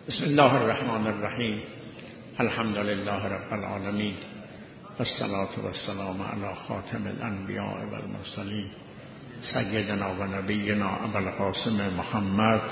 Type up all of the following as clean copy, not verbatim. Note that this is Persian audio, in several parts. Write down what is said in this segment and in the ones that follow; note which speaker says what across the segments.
Speaker 1: بسم الله الرحمن الرحیم. الحمد لله رب العالمین والصلاة والسلام علی خاتم الانبیاء والمرسلین سیدنا و نبینا ابوالقاسم محمد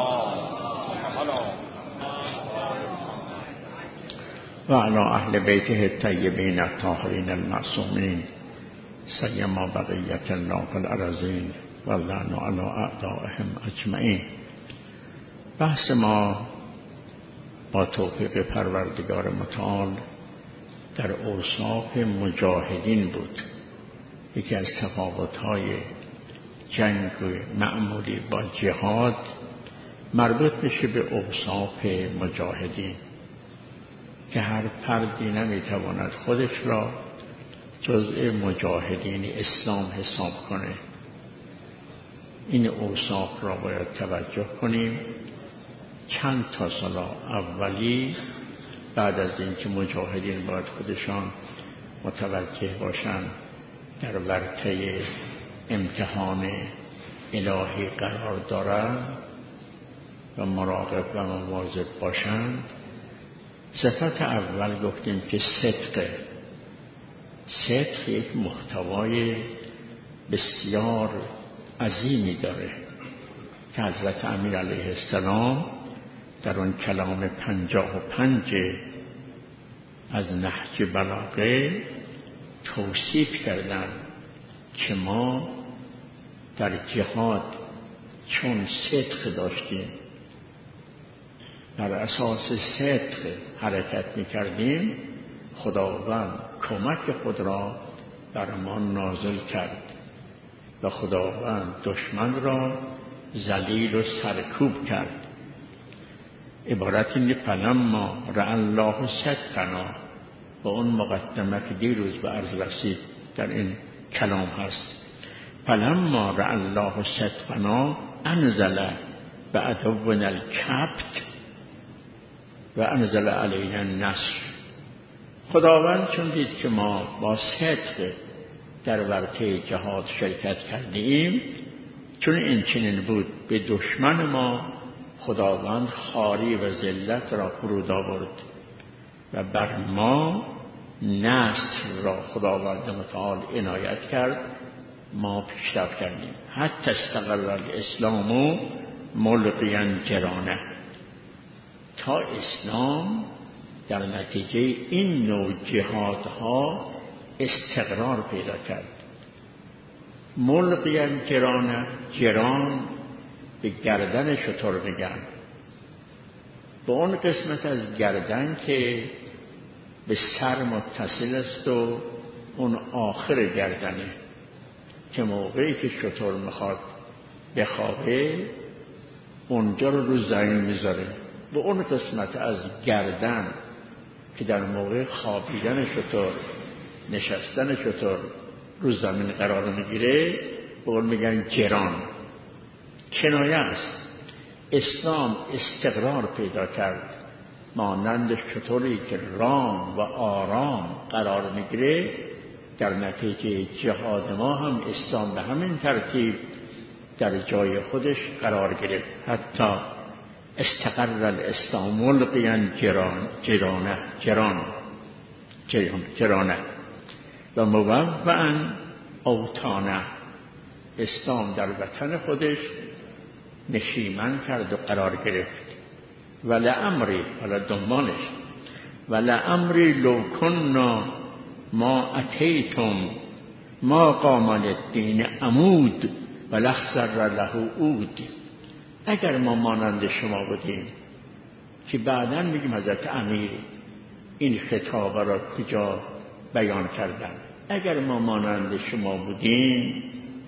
Speaker 1: و علی اهل بیته الطیبین الطاهرین المعصومین سیما بقیة الله فی الارضین واللعن علی اعدائهم اجمعین. بحث ما با توفیق پروردگار متعال در اوصاف مجاهدین بود. یکی از تفاوت‌های جنگ معمولی با جهاد مربوط میشه به اوصاف مجاهدین که هر فردی نمیتواند خودش را جزء مجاهدین اسلام حساب کنه. این اوصاف را باید توجه کنیم. چند تا صلاح اولی بعد از اینکه مجاهدین باید خودشان متوجه باشند در ورطه امتحان الهی قرار دارند و مراقب و مواظب باشند. صفت اول گفتیم که صدق یک محتوای بسیار عظیمی داره که حضرت امیر علیه السلام در اون کلام 55 از نهج بلاغه توصیف کردن که ما در جهاد چون صدق داشتیم، بر اساس صدق حرکت میکردیم، خداوند کمک خود را بر ما نازل کرد و خداوند دشمن را ذلیل و سرکوب کرد. عبارت اینه فلما رأى الله صدقنا، و اون مقدمه که دیروز به عرض رسید در این کلام هست. فلما رأى الله صدقنا انزل بعدونا الکبت و انزل علینا النصر. خداوند چون دید که ما با صدق در ورطه جهاد شرکت کردیم، چون این چنین بود، به دشمن ما خداوند خواری و ذلت را فرود آورد و بر ما نصر را خداوند متعال عنایت کرد. ما پیشرفت کردیم حتی استقر الاسلام ملقیا جرانه، تا اسلام در نتیجه این نوع جهادها استقرار پیدا کرد. ملقیا جرانه، جران به گردن شتر میگن، به اون قسمت از گردن که به سر متصل است و اون آخر گردنه، که موقعی که شتر میخواد بخوابه اونجا رو زمین میذاره. به اون قسمت از گردن که در موقع خوابیدن شتر، نشستن شتر رو زمین قرار میگیره، به اون میگن جران. کنایه است. اسلام استقرار پیدا کرد، مانند شتری که رام و آرام قرار میگیره. در نتیجه جهاد ما هم اسلام به همین ترتیب در جای خودش قرار گرفت. حتی استقر الاسلام ملقیا جرانه و موضعا اوطانه. اسلام در وطن خودش نشیمن کرد و قرار گرفت. ولعمری، حالا دنبالش، ولعمری لو کنا ما اتیتم ما قام للدین عمود ولخضر له عود. اگر ما مانند شما بودیم، که بعداً میگیم حضرت امیر این خطاب را کجا بیان کردن، اگر ما مانند شما بودیم،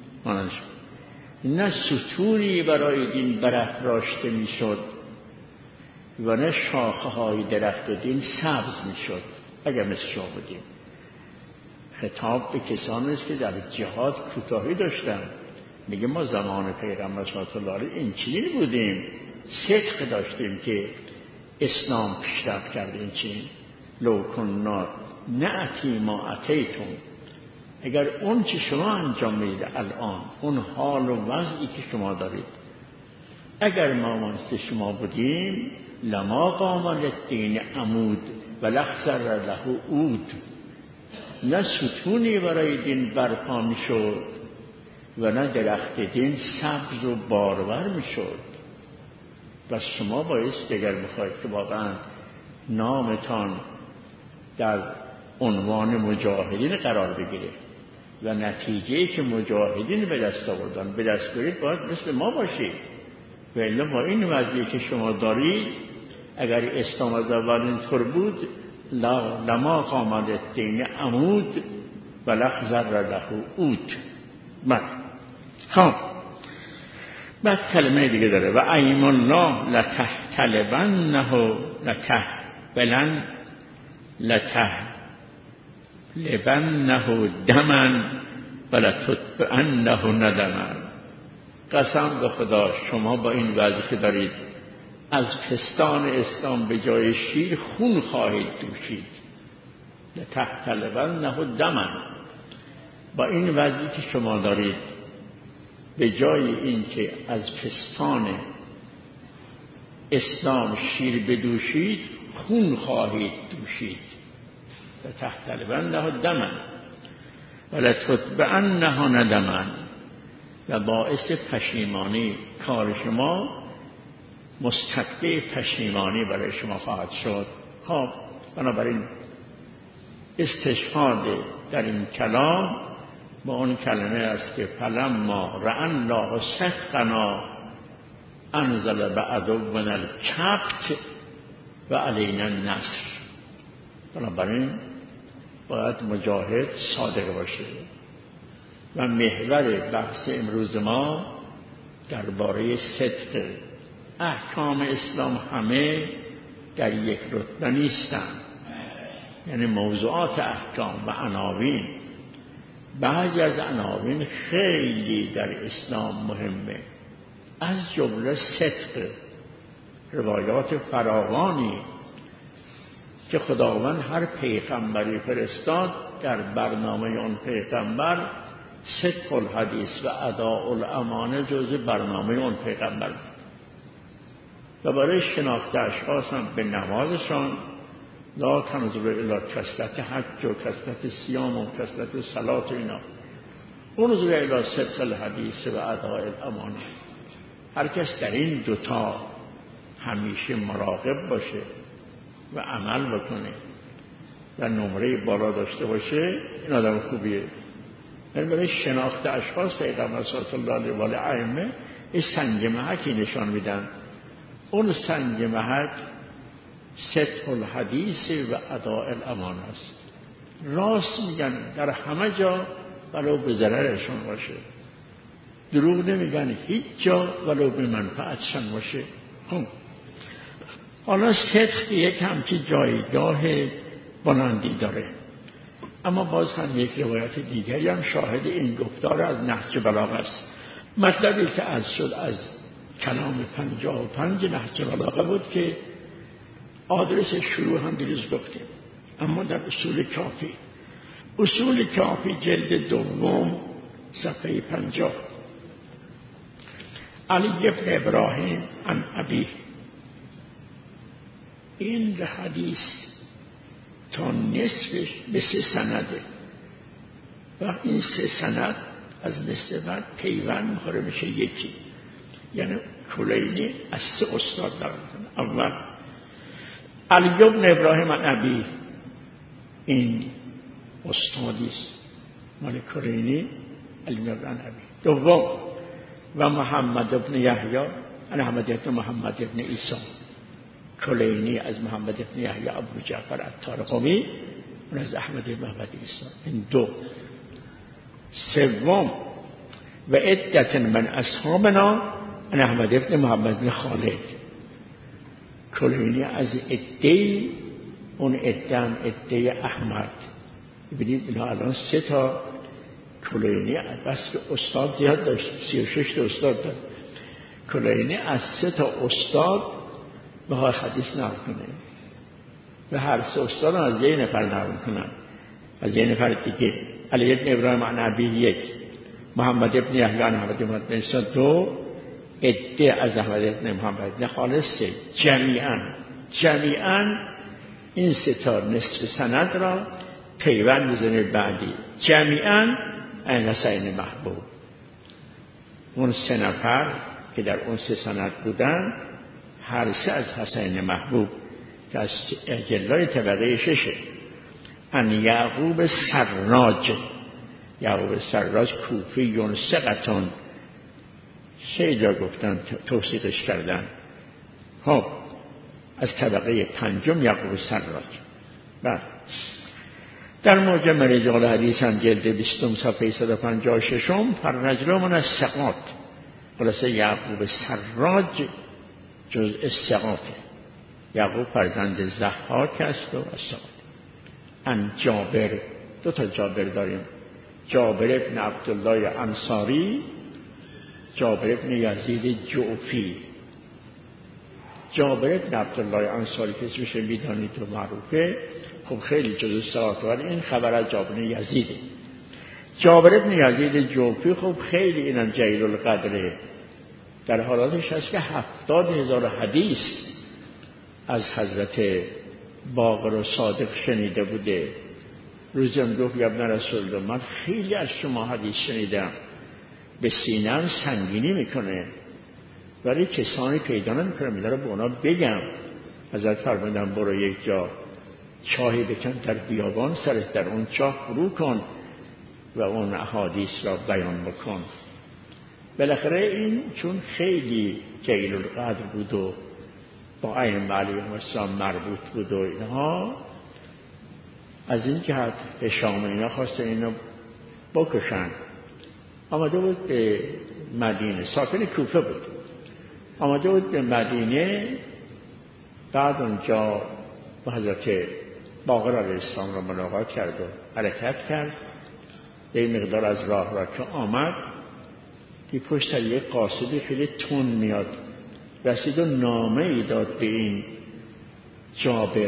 Speaker 1: نه ستونی برای دین برافراشته میشد و نه شاخه های درخت دین سبز میشد. اگر مثل شما بودیم. خطاب به کسانی است که در جهاد کوتاهی داشتن. میگه ما زمان پیغمبر صلی الله علیه و آله این چنین بودیم، صدق داشتیم که اسلام پیشرفت کرده. این چنین لو کنا نأتی ما اتیتم، اگر اون چی شما انجام میدید الان، اون حال و وضعی که شما دارید، اگر ما مثل شما بودیم لما قام للدین عمود و لخزر له عود. نه ستونی برای دین برپا میشد و نه درخت دین سبز و بارور میشد. و شما بایست اگر بخواید که واقعا نامتان در عنوان مجاهدین قرار بگیره و نتیجه‌ای که مجاهدین به دست آوردن به دست بیارید، باید مثل ما باشید. و الا با این وضعی که شما دارید، اگر اسلام از اول اینطور بود، لما قام الدین عمود و لخزر له عود. بعد کلمه دیگه داره و ایم الله لبنه دمن و لتتبعنه ندمن. قسم به خدا شما با این وضعی که دارید از پستان اسلام به جای شیر خون خواهید دوشید. لتحتلبنه دمن. با این وضعی که شما دارید به جای این که از پستان اسلام شیر بدوشید خون خواهید دوشید. لتحتلبنه دمن و لتتبعنه ندمن. و باعث پشیمانی کار شما مستقبل پشیمانی برای شما خواهد شد. خب بنابراین استشهاد در این کلام با اون کلمه است که فلما رأى الله صدقنا انزل بعدونا الکبت و علینا النصر. بنابراین باید مجاهد صادق باشه و محور بحث امروز ما درباره صدق. احکام اسلام همه در یک رتبه نیستند، یعنی موضوعات احکام و عناوین. بعضی از عناوین خیلی در اسلام مهمه، از جمله صدق. روایات فراوانی که خداوند هر پیغمبری فرستاد، در برنامه اون پیغمبر صدق الحدیث و اداء الامانه جزء برنامه اون پیغمبر. و برای شناخت اشخاص هم به نمازشان لا تنظر الی کثرت حج و کثرت صیام و کثرت صلات و اینا، انظر الی صدق الحدیث و اداء الامانه. هر کس در این دوتا همیشه مراقب باشه و عمل بکنه و نمره بالا داشته باشه، این آدم خوبیه. یعنی برای شناخت اشخاص پیغمبر صلی الله علیه و آله ائمه این سنگ محکی نشان میدن. اون سنگ محک صدق الحدیث و اداء الامانه است. راست میگن در همه جا ولو به ضررشون باشه، دروغ نمیگن هیچ جا ولو به منفعتشون باشه. حالا صدق یک همچی جایگاه بلندی داره، اما باز هم یک روایت دیگری هم شاهد این گفتار از نهج بلاغه است. مطلبی که از شد از کلام 55 نهج بلاغه بود که آدرس شروع هم دیروز گفتیم، اما در اصول کافی جلد دوم صفحه 50. علی ابن ابراهیم عن ابی. این حدیث تا نصفش به 3 سنده و این 3 سند از نصف بعد پیوند میخوره میشه یکی، یعنی کلینی از 3 استاد دارن. اول علی ابن ابراهیم عن ابی، این استادیست مال کلینی، علی ابن ابراهیم عن ابی. دوم و محمد ابن یحیی عن احمد ابن محمد ابن عیسی، کلینی از محمد ابن یحیی ابو جعفر الطارقمی و از احمد ابن محمد عیسی. این دو. سوم و عدت من اصحابنا عن احمد ابن محمد بن خالد، کلینی از عده، اون عدم عده احمد. ببینید اینا الان 3 تا کلینی، بس که استاد زیاد داشت، 36 تا استاد داشت. کلینی از 3 تا استاد بخواه حدیث نقل کنه و هر 3 استاد از یه نفر نقل کنن، از یه نفر دیگه. علی ابن ابراهیم عن ابی 1، محمد ابن یحیی عن احمد ابن عیسی 2، عده از احمد بن محمد نه خالصه، جمیعاً این سه تا نصف سند را پیوند میزنه بعدی. جمیعاً عن حسین محبوب. اون سه نفر که در اون سه سند بودن هر سه از حسین محبوب که از اجلای طبقه ششه. ان یعقوب سراج، یعقوب سراج کوفیون ثقتون، خیلی جا گفتن توصیفش کردن. خب از طبقه پنجم یعقوب سراج. بعد در معجم رجال حدیث هم جلد 20 صفحه 156 فرجل من از ثقات. خلاصه یعقوب سراج جز ثقاته. یعقوب فرزند ضحاک است و از ثقات. ان جابر، دو تا جابر داریم، جابر ابن عبدالله انصاری، جابر ابن یزید جعفی. جابر ابن عبدالله انصاری که اسمش میدانید و معروفه، خب خیلی جزو ثقات، ولی این خبر از جابر ابن یزیده. جابر ابن یزید جعفی خب خیلی اینم جلیل القدره، در حالاتش هست که 70,000 حدیث از حضرت باقر و صادق شنیده بوده. روزی هم گفت ابن رسول الله من خیلی از شما حدیث شنیدم، به سینه‌ام سنگینی میکنه ولی کسانی پیدا نمیکنم میدارم به اونا بگم. حضرت فرمودن برو یک جا چاهی بکن در بیابان، سرت در اون چاه فرو کن و اون احادیث را بیان بکن. بالاخره این چون خیلی جلیل القدر بود و با ائمه علیهم السلام مربوط بود و اینها، از این جهت هشام اینا خواستن اینو بکشن. آمده بود به مدینه، ساکن کوفه بود، آمده بود به مدینه. بعد اونجا با حضرت باقر علیه السلام را ملاقات کرد و حرکت کرد. به مقدار از راه را که آمد که پشت سر یک قاصدی خیلی تون میاد، رسید و نامه ای داد به این جابر.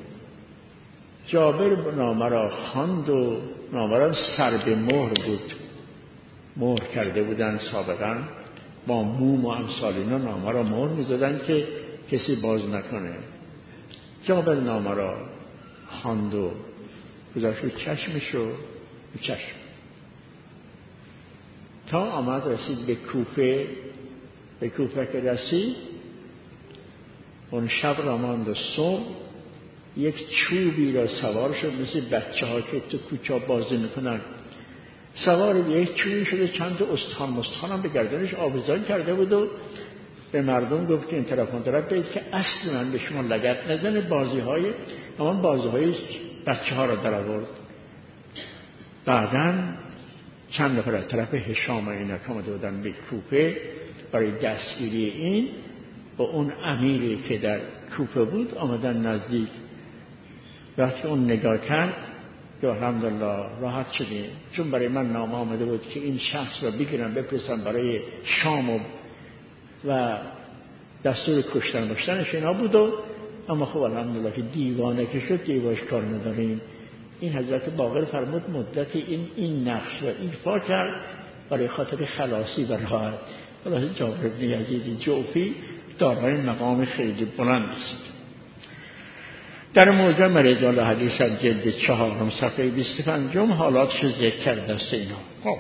Speaker 1: جابر نامه را خواند و نامه را سر به مهر بود، مهر کرده بودن سابقا با موم و امثال اینا، نامه را مهر می‌زدن که کسی باز نکنه. جابر نامه را خواند و گذاشت رو چشمش و چشم تا آمد رسید به کوفه. به کوفه که رسید اون شب را ماند و صبح یک چوبی را سوار شد، مثل بچه ها که تو کوچه بازی میکنن، سوار یک چوبی شده، چند تا استخوان هم به گردنش آویزان کرده بود و به مردم گفت که این طرف اون طرف برید که اصل من به شما لگد نزنه. بازی های بچه ها را در آورد. بعداً چند نفر از طرف هشام اینا که آمده بودن به کوفه برای دستگیری این، با اون امیری که در کوفه بود آمدن نزدیک. وقتی اون نگاه کرد که الحمدلله راحت شدیم، چون برای من نامه آمده بود که این شخص را بگیرم بفرستم برای شام و دستور کشتنش اینا بود و اما خب الحمدلله که دیوانه که شد دیواش کار نداریم. این حضرت باقر فرمود مدت این نقش را ایفا کرد برای خاطر خلاصی و راحت. خلاصه جابر بن یزید جعفی دارای مقام خیلی بلند است. در معجم رجال حدیث جلد 4 صفحه 25 حالاتش ذکر کرده است. اینا خب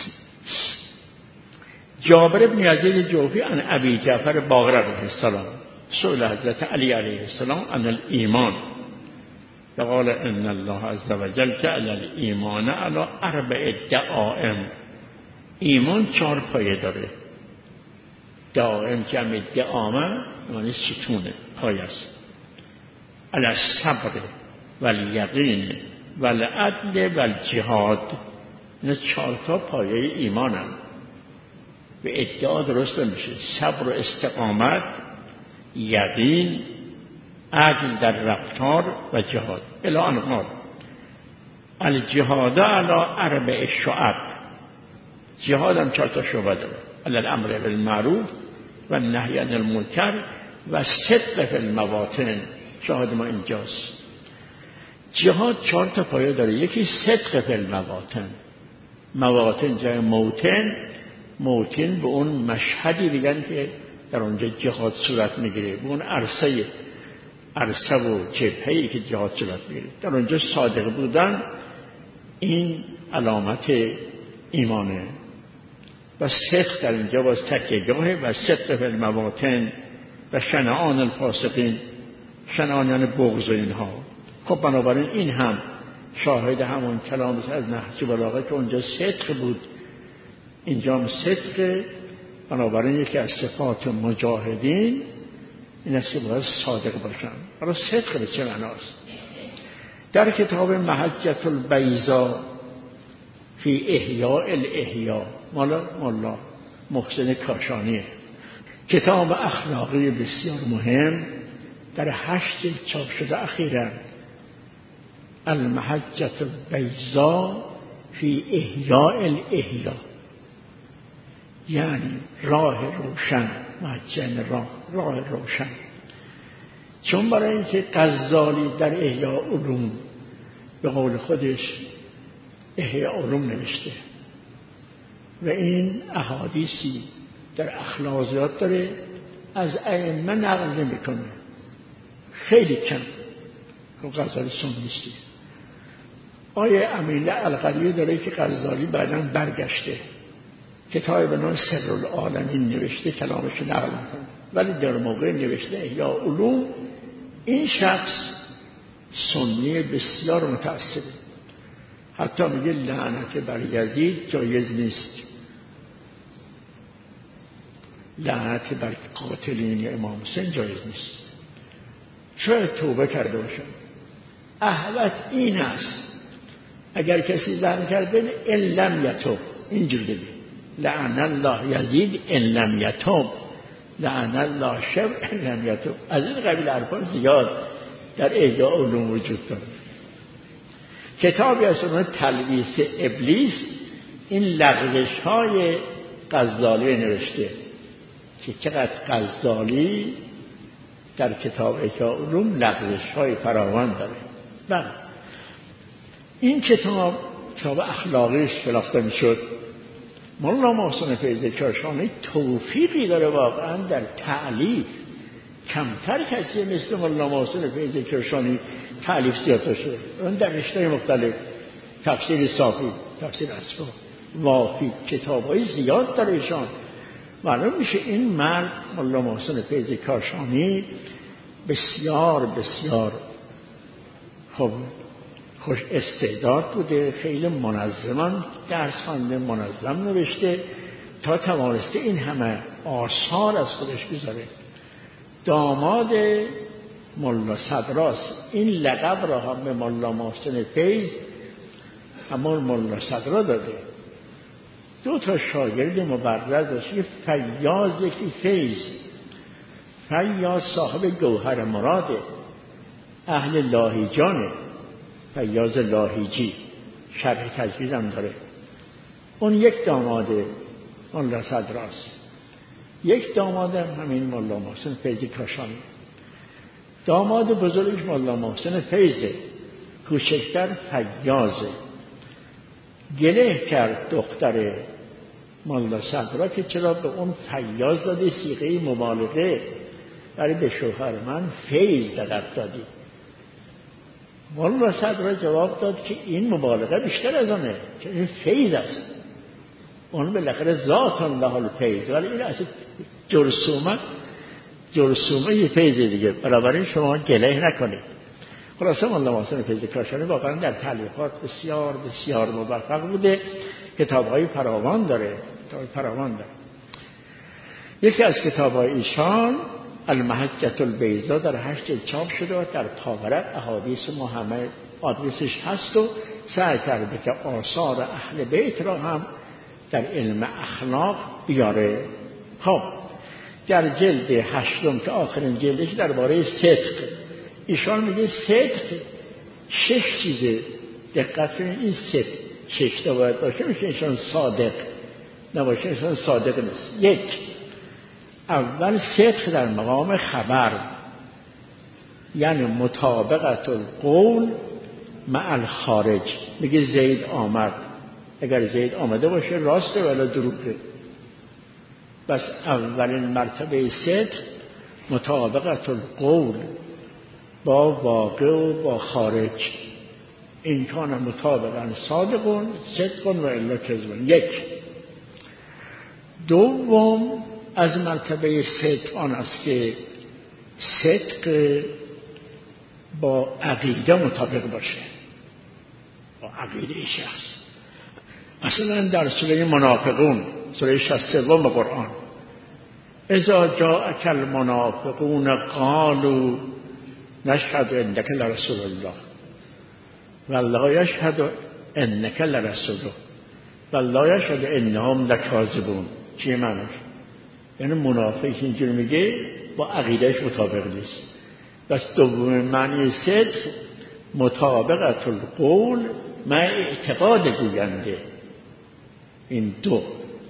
Speaker 1: جابر بن یزید جعفی عن ابی جعفر باقر علیه السلام سئل حضرت علی علیه السلام عن الایمان فقال ان الله عز وجل جعل الایمان علی 4 دعائم. ایمان 4 پایه داره. دائم جمع دعامه یعنی ستونه، پایه است. علی الصبر والیقین والعدل والجهاد. این 4 تا پایه ایمان هم. به ادعا درست نمیشه. صبر و استقامت، یقین، عدل در رفتار و جهاد. الی ان قال الجهاد علی 4 شعب. جهاد هم 4 تا شعبه داره. علی الامر بالمعروف و النهی عن المنکر و صدق فی المواطن. شاهد ما اینجاست. جهاد 4 تا پایه داره. یکی صدق فی المواطن. مواطن جای موطن موطن به اون مشهدی میگن که در اونجا جهاد صورت میگیره، به اون عرصه و جبهه‌ای که جهاد صورت میگیره، در اونجا صادق بودن این علامت ایمانه. و صدق در اینجا باز تکیه‌گاهه و صدق فی المواطن و شنعان الفاسقین، شنعان یعنی بغض اینها. خب بنابراین این هم شاهد همون کلام از نهج بلاغه که اونجا صدق بود، اینجا هم صدق. بنابراین یکی از صفات مجاهدین این است که باید صادق باشن. حالا صدق به چه معناست؟ در کتاب محجة البیضاء فی احیاء الاحیاء مال مولا محسن کاشانیه، کتاب اخلاقی بسیار مهم در 8 جلد چاپ شده اخیراً، المحجة البیضاء فی احیاء الاحیاء، یعنی راه روشن، محجة راه روشن. چون برای اینکه غزالی در احیاء علوم به قول خودش احیاء علوم نوشته و این احادیثی در اخلاقیات داره از ائمه نقل نمیکنه، خیلی کم. که غزالی سنیستی. آیه امیله القریه داره که غزالی بعداً برگشته کتاب به نام سر العالمین نوشته، کلامش نقل میکنه، ولی در موقع نوشته احیاء علوم این شخص سنی بسیار متعصبه، حتی میگه لعنت بر یزید جایز نیست، لعنت بر قاتلین امام حسین جایز نیست، شاید توبه کرده باشن. احوت این است اگر کسی لعن کرده ان لم یتوب، اینجور بگه لعن الله یزید ان لم یتوب، لعن الله شب ان لم یتوب. از این قبیل حرفان زیاد در احیاء علوم وجود داره. کتابی از اون تلبیس ابلیس این لغزش های غزالی نوشته که چقدر غزالی در کتاب احیاء علوم لغزش های فراوان داره. بله این کتاب اخلاقیش شناخته میشد. مولانا محسن فیض کاشانی توفیقی داره واقعا در تعلیف، کمتر کسی مثل مولانا محسن فیض کاشانی تعلیف زیاد داشته. اون در رشته مختلف، تفسیر صافی، تفسیر اصفا، وافی، کتابای زیاد داره ایشان. معلوم میشه این مرد مولانا محسن فیض کاشانی بسیار بسیار خوش استعداد بوده، خیلی منظمان درس خوانده، منظم نوشته تا توانسته این همه آثار از خودش بذاره. داماد مولا صدراست. این لقب را هم به مولا محسن فیض همون مولا صدرا داده. 2 شاگرد مبرز داشت، یه فیاض یکی فیض. فیاض صاحب گوهر مراده، اهل لاهیجانه، فیاض لاهیجی، شرح تجوید هم داره. اون یک داماد مولا صدراست، یک داماد همین مولا محسن فیض کاشانی. داماد بزرگش مولا محسن فیضه، کوچکتر فیاضه. گله کرد دختر مولا صدرا که چرا به اون فیاض دادی، صیغه مبالغه، برای به شوهر من فیض لقب دادی. مولا صدرا جواب داد که این مبالغه بیشتر از آنه، که این فیض است، اون بالاخره ذات الله الفیض، ولی این اصلا جرثومه یه فیض دیگه، بنابراین شما گله نکنید. خلاصه مولا محسن فیض کاشانی واقعا در تالیفات بسیار بسیار موفق بوده، کتاب‌های فراوان داره. یکی از کتاب‌های ایشان المحجة البیضاء در 8 جلد چاپ شده و در پاورق احادیث محمد آدرسش هست و سعی کرده که آثار اهل بیت را هم در علم اخلاق بیاره. خب در جلد 8 که آخرین جلدش درباره صدق، ایشان میگه صدق 6 چیزه، دقت کنید این صدق 6 تا باید باشه، میشه ایشان صادق نباشه ایشان صادق نیست. 1 اول صدق در مقام خبر، یعنی مطابقت القول مع الخارج. میگه زید آمد، اگر زید آمده باشه راسته ولی دروغه، بس اولین مرتبه صدق مطابقت القول با واقع و با خارج. این کان مطابقا صادقون صدقون و الا کذبون. یک. دوم از مرتبه صدق آن است که صدق با عقیده مطابق باشه، با عقیده شخص. مثلا در سوره منافقون، سوره 63 قرآن، اذا جاءك المنافقون قالوا نشهد انك لرسول الله والله يشهد انك لرسوله والله يشهد انهم لكاذبون. چیه معنیش؟ یعنی منافق اینجوری میگه با عقیدهش مطابق نیست. بس دوم معنی صدق مطابقت القول مع اعتقاد گوینده. این دو.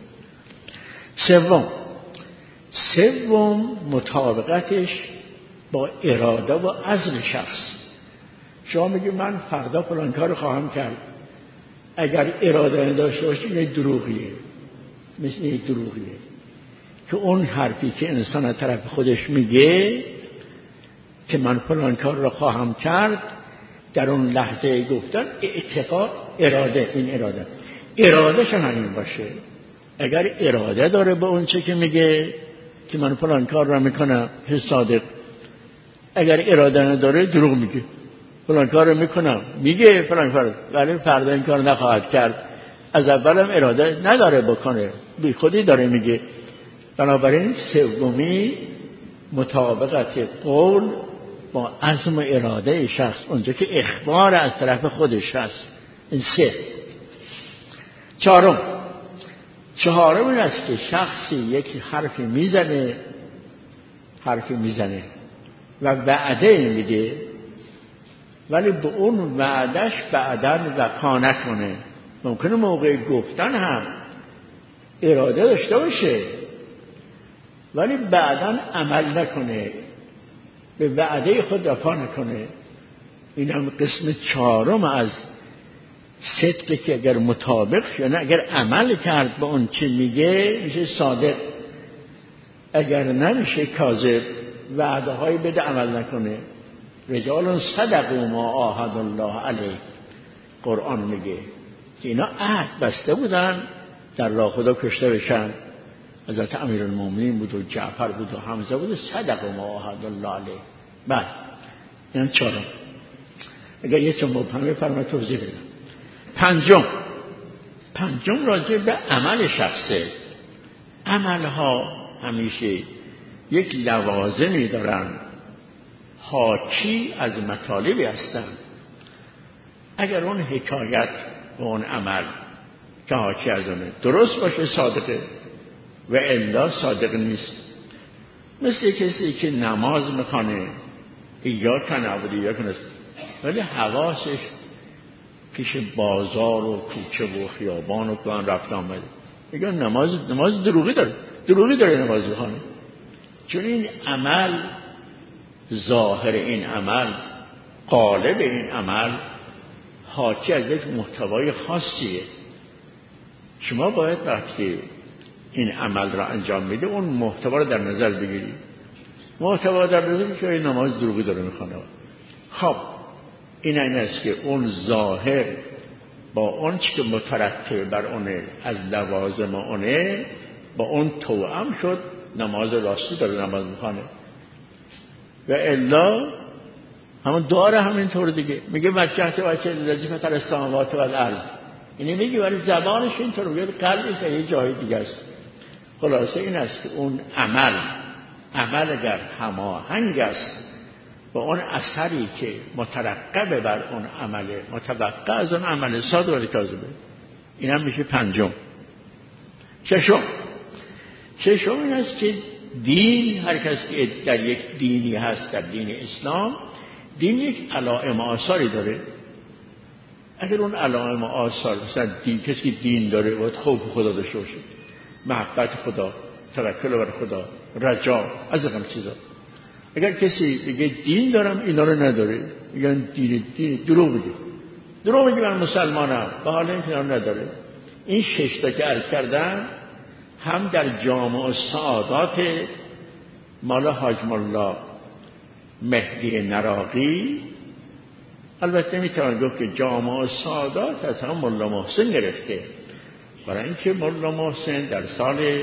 Speaker 1: سوم مطابقتش با اراده و عزم شخص. شما میگی من فردا فلان کار خواهم کرد، اگر اراده نداشته باشی این دروغیه. مثل این دروغیه که اون حرفی که انسان از طرف خودش میگه که من فلان کار را خواهم کرد، در اون لحظه گفتن اعتقاد اراده، این ارادهش همین باشه. اگر اراده داره به اون چه که میگه که من فلان کار را میکنم صادق، اگر اراده نداره دروغ میگه. فلان کار رو میکنم میگه فلان کار، ولی فردا این کار نخواهد کرد. از اولم اراده نداره بکنه، بی خودی داره میگه. بنابراین سومی مطابقت قول با عزم و اراده شخص، اونجا که اخبار از طرف خودش هست. این سه. چهارم این است که شخصی یک حرفی میزنه و وعده میده، ولی به اون وعدش بعداً وفا نکنه. ممکنه موقع گفتن هم اراده داشته باشه ولی بعداً عمل نکنه، به وعده خود وفا نکنه. این هم قسم چهارم از صدقی که اگر مطابق شد، اگر عمل کرد به اون چی میگه میشه صادق، اگر نمیشه کاذب، وعده های بده عمل نکنه. رجال صدقوا ما عاهدوا الله علیه، قرآن میگه که اینا عهد بسته بودن در راه خدا کشته بشن. حضرت امیرالمومنین بود و جعفر بود و حمزه بود. صدقوا ما عاهدوا الله علیه. بعد این چهارم. اگر یه چون مبهمه فرما توضیح بدم. پنجم راجع به عمل شخصه. عملها همیشه یک لوازمی دارن، حاکی از مطالبی هستن. اگر اون حکایت و اون عمل که حاکی از اونه درست باشه صادقه، و الا صادق نیست. مثل کسی که نماز میخوانه یا کنه یا کنه، ولی حواسش پیش بازار و کوچه و خیابان و کلان رفت آمده، میگه نماز دروغی داره نماز میخوانه. چون این عمل، ظاهر این عمل، قالب این عمل حاکی از یک محتوای خاصیه. شما باید وقتی این عمل را انجام میده اون محتوا رو در نظر بگیری. محتوا در نظر که این نماز دروغی داره میخوانه. خب این است که اون ظاهر با اون چی که مترتب بر اونه از لوازم اونه با اون توأم شد، نماز راستی داره نماز میخوانه. و الا همون داره همینطور دیگه. میگه وجهت الذی فطر السماوات والارض، یعنی میگه ولی زبانش اینطور میگه، قلبش یه جای دیگه است. خلاصه این است که اون عمل اگر هماهنگ است با اون اثری که مترقب بر اون عمله، متوقع از اون عمل صادق ولی کاذبه، این هم میشه پنجم. ششم این است که دین، هر کسی که در یک دینی هست، در دین اسلام، دین یک علائم و آثاری داره. اگر اون علائم و آثار، مثلا کسی دین داره باید خوف خدا داشته باشه، محبت خدا، توکل بر خدا، رجا، از این چیزا. اگر کسی بگه دین دارم اینا رو نداره، میگن دین دروغ میگه من مسلمانم، به حال این اینا نداره. این 6 تا که عرض کردم هم در جامع السعادات مال حاج ملا مهدی نراقی، البته میتوان گفت که جامع السعادات از هم ملا محسن گرفته، برای اینکه ملا محسن در سال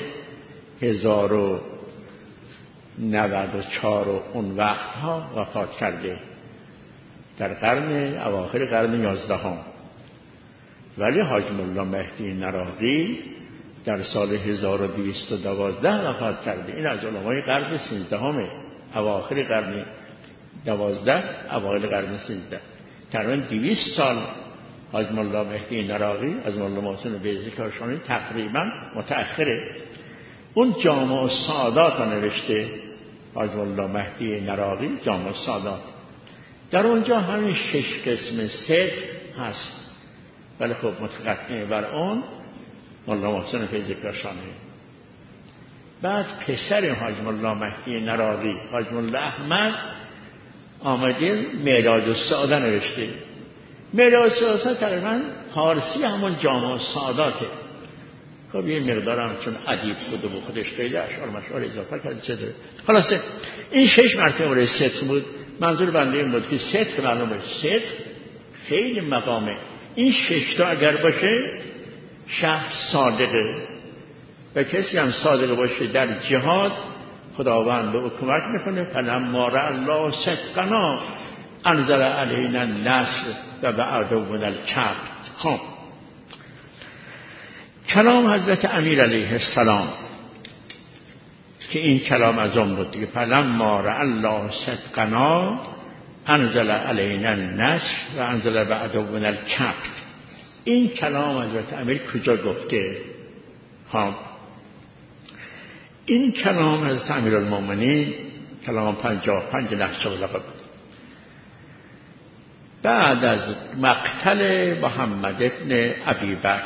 Speaker 1: 1094 و اون وقتها وفات کرده، در اواخر قرن 11 ولی حاج ملا مهدی نراقی در سال 1212 وفات کرده. این از علمای قرن 13 اواخر قرن 12 اوایل قرن 13. تقریبا 200 سال حاج ملا مهدی نراقی از ملا محسن بیضی کاشانی تقریبا متأخره. اون جامع السعادات رو نوشته حاج ملا مهدی نراقی، جامع السعادات. در اونجا همین 6 قسم صدق هست، ولی خب متقدم بر اون ملا محسن بیضی کاشانی. بعد پسر حاج ملا مهدی نراقی، حاج ملا احمد، آمده معراج السعاده نوشته. معراج السعاده تقریبا فارسی همون جامع السعاداته. خب یه مقدارم چون ادیب بوده و خودش خیلی اشعار مشعار اضافه کرده چه داره. خلاصه این 6 مرتبه مورد صدق بود. منظور بنده این بود که صدق معلومه، صدق خیلی مقامه. این 6 تا اگر باشه شخص صادقه، و کسی هم صادق باشه در جهاد خداوند به او کمک میکنه. فلما رأى الله صدقنا انزل علینا النصر و بعدهم الکبت. خب کلام حضرت امیر علیه السلام که این کلام از اون بود دیگه، فلما رأى الله صدقنا انزل علینا النصر و انزل بعدهم الکبت. این کلام حضرت امیر کجا گفته؟ خب این کلام از امیرالمومنین کلام 55 نهج البلاغه بود. بعد از مقتل محمد ابن ابی بکر،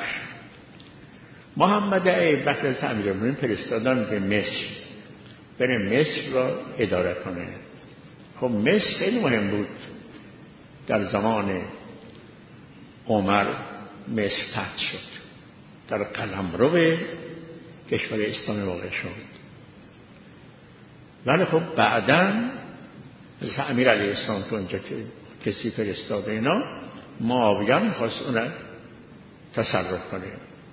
Speaker 1: محمد ابی بکر از امیرالمومنین فرستادن به مصر، بره مصر را اداره کنه. خب مصر خیلی مهم بود در زمان عمر. مصر فتح شد، در قلمرو کشور اسلامی واقع شد. ولی خب بعداً از امیر علیه السلام که اونجا که کسی فرستاده اینا، معاویه می‌خواست اون را تصرف کنه.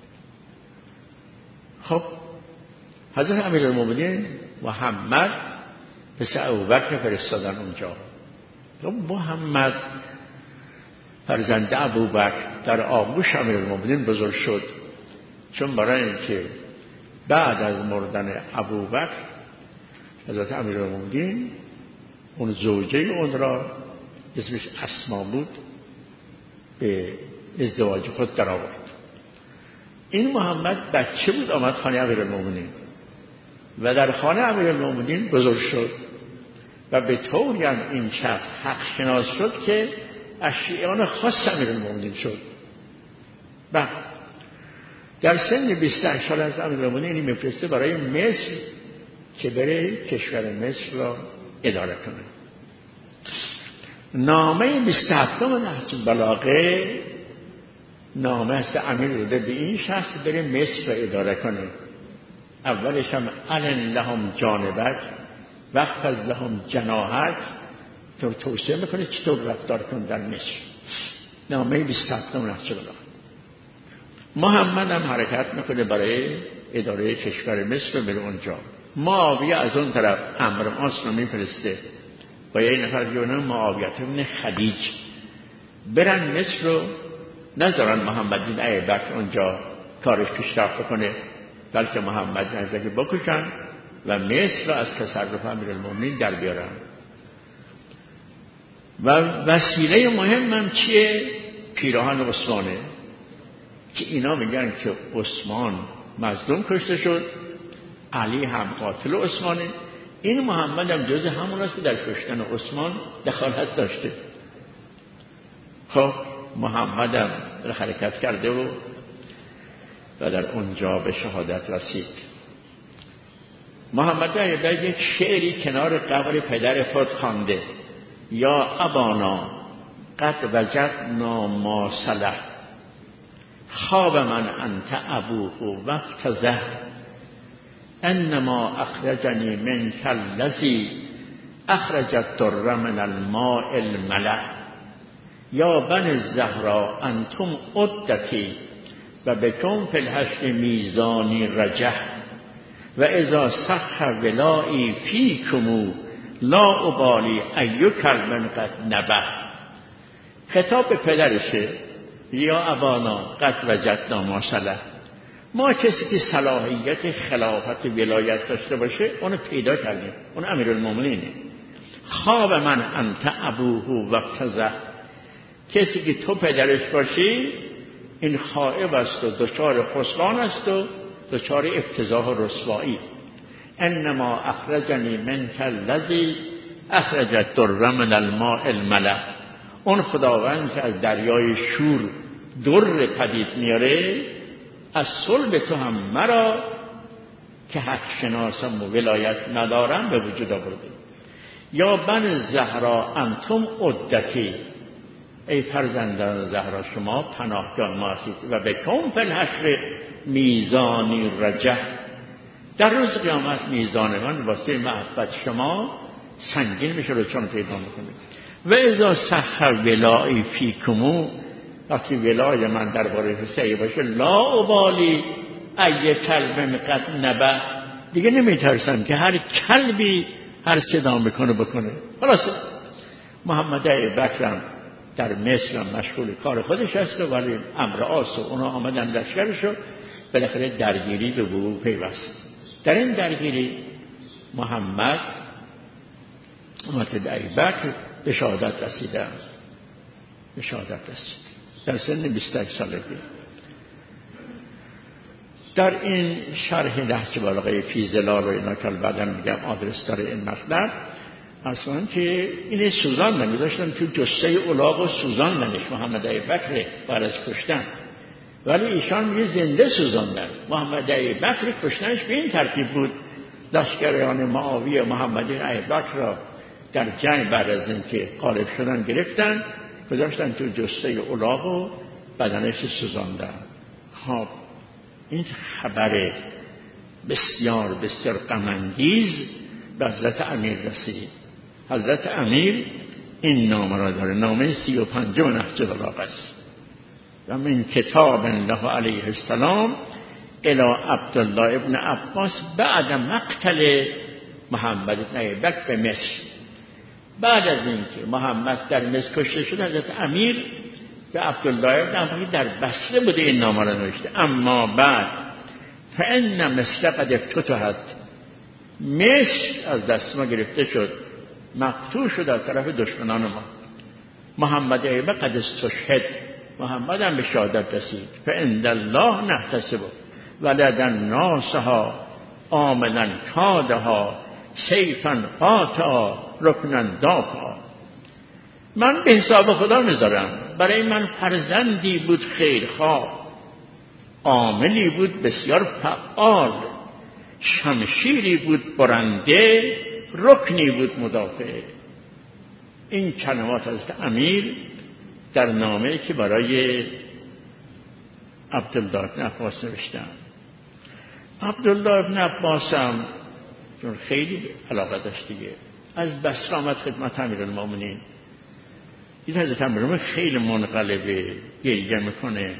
Speaker 1: خب حضرت امیرالمومنین محمد پسر ابوبکر فرستادن اونجا. خب محمد فرزند ابوبکر در آغوش امیرالمومنین بزرگ شد، چون برای اینکه بعد از مردن ابوبکر حضرت امیرالمومنین اون زوجه اون را اسمش اسما بود به ازدواج خود در آورد. این محمد بچه بود، آمد خانه امیرالمومنین و در خانه امیرالمومنین بزرگ شد و به طوری هم این شخص حق شناس شد که از شیعان خاص امیرالمومنین شد. بعد در سن 28 سال از امیرالمومنین این میفرسته برای مصر که بره کشور مصر را اداره کنه. نامه 27 نهج البلاغه نامه است امیر داده به این شخص بره مصر را اداره کنه. اولش هم علن لهم جانبک واخفض لهم جناحک، تو توصیه میکنه چطور رفتار کن در مصر. نامه 27 نهج البلاغه. محمد هم حرکت میکنه برای اداره کشور مصر بره اونجا. معاویه از اون طرف عمرو عاص رو میفرسته با یه نفر دیگه معاویه ابن خدیج برن مصر رو نذارن محمد بن ابی بکر اونجا کارش پیشرفت کنه، بلکه محمد نزدیک بکشن و مصر رو از تصرف امیرالمومنین در بیارن. و وسیله مهم هم چیه؟ پیراهن عثمانه که اینا میگن که عثمان مظلوم کشته شد، علی هم قاتل عثمانه. این محمد هم جز همون است که در کشتن عثمان دخالت داشته. خب محمد هم حرکت کرده و در اونجا به شهادت رسید. محمد عیبه یک شعری کنار قبر پدر خود خوانده: یا ابانا قد وجدنا ما صلح خواب من انت ابوه و افتضح انما اخرجنی من کالذی اخرج الدر من الماء الملح یا بنی الزهرا انتم عدتی و بکم فی الحشر میزانی رجح و اذا صح ولایی فیکم لا ابالی ای کلب قد نبه. خطاب به پدرشه، یا ابانا قد وجدنا ما صلح. ما کسی که صلاحیت خلافت ولایت داشته باشه اونو پیدا کردیم، اون امیرالمومنینه. خواب من انت ابوه و ابتزه، کسی که تو پدرش باشی این خائب است و دچار خسران است و دچار افتضاح و رسوایی. انما اخرجنی من کالذی اخرج الدر من الماء الملح. اون خداوند که از دریای شور در پدید میاره از صلب تو هم مرا که حق شناسم و ولایت ندارم به وجود آورده. یا بنی زهرا انتم عدتی، ای فرزندان زهرا شما پناهگاه ما هستید. و بکم فی الحشر میزانی رجح، در روز قیامت میزان من واسه محبت شما سنگین میشه رو چون پیدا میکنه. و اذا صح ولایی فیکمو، وقتی ولای من درباره صحیح باشه لا ابالی ای کلب قد نبه، دیگه نمیترسم که هر کلبی هر صدا میکنه بکنه. خلاص محمد ابوبکرم در مصر مشغول کار خودش هست ولی امر آس و اونا آمدن لشکرشو، بالاخره درگیری به وقوع پیوست. در این درگیری محمد ابوبکر به شهادت رسیده، به شهادت رسید در سن 21 سالگی. در این شرح نهج البلاغه فی ظلال و اینا که بعدا میگم آدرس داره این مطلب، اصلا که اینه سوزاندن، می‌داشتن تو جثه الاغ و سوزاندنش محمد ابوبکر بعد از کشتن، ولی ایشان میگه زنده سوزاندن. محمد ابوبکر کشتنش به این ترتیب بود، لشکریان معاویه محمد ابوبکر را در جنگ بعد از اینکه غالب شدن گرفتن، گذاشتن تو جثه الاغ و بدنش سوزاندن. خب این خبر بسیار بسیار غم انگیز به حضرت امیر رسید. حضرت امیر این نامه را داره، نامه 35 نهج البلاغه است. و من کتاب الله علیه السلام الی عبدالله ابن عباس بعد مقتل محمد ابن ابوبکر به مصر. بعد از اینکه محمد در مصر کشته شد، حضرت امیر به عبدالله ابن عباس در بصره بوده این نامه را نوشته. اما بعد فان مصر قد افتتحت، مصر از دست ما گرفته شد، مقتول شد از طرف دشمنان ما. محمد ابوبکر قد استشهد، محمد هم به شهادت رسید. فعند الله نحتسب ولد ناسها آمنا کادها سیفا قاطعا رکنا دافعا. من به حساب خدا میذارم، برای من فرزندی بود خیرخواه، عاملی بود بسیار فعال، شمشیری بود برنده، رکنی بود مدافع. این کلمات از امیر در نامه‌ای که برای عبدالله ابن عباس نوشتم. عبدالله ابن عباس هم چون خیلی علاقه داشت دیگه، از بصره آمد خدمت امیرالمومنین. این حضرت امیرالمومنین خیلی منقلبه، گریه میکنه،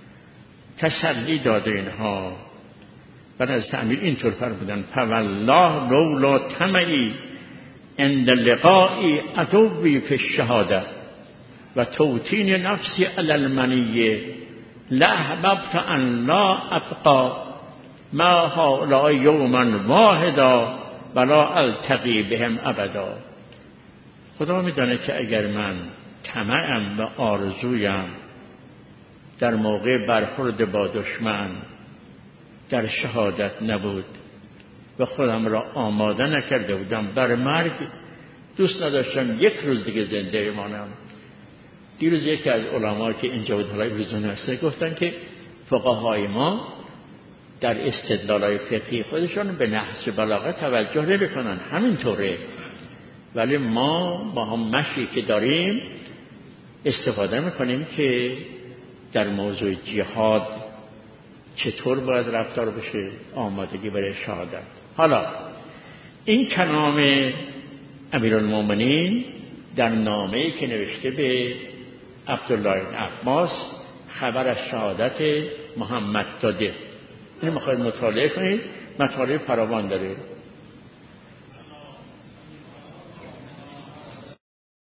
Speaker 1: تسلی داده اینها. بعد از امیر اینطور فرمودن فوالله لولا طمعی عند لقائی عدوی فی الشهاده و توطین نفسی علی المنیه لاحببت ان لا ابقا ما هؤلاء یوما واحدا ولا التقی بهم ابدا. خدا میدانه که اگر من طمعم و آرزویم در موقع برخورد با دشمن در شهادت نبود و خودم را آماده نکرده بودم بر مرگ، دوست نداشتم یک روز دیگه زنده بمانم. دیروز یکی از علما که اینجا بود حالای روزون هسته گفتن که فقهای ما در استدلالای فقهی خودشان به نهج بلاغه توجه نمی‌کنن، همینطوره، ولی ما با هم مشی که داریم استفاده میکنیم که در موضوع جهاد چطور باید رفتار بشه، آمادگی برای شهادت. حالا این کلام امیرالمومنین در نامه‌ای که نوشته به عبدالله بن عباس خبر از شهادت محمد داده، این میخواید مطالعه کنید، مطالعه فراوان داره.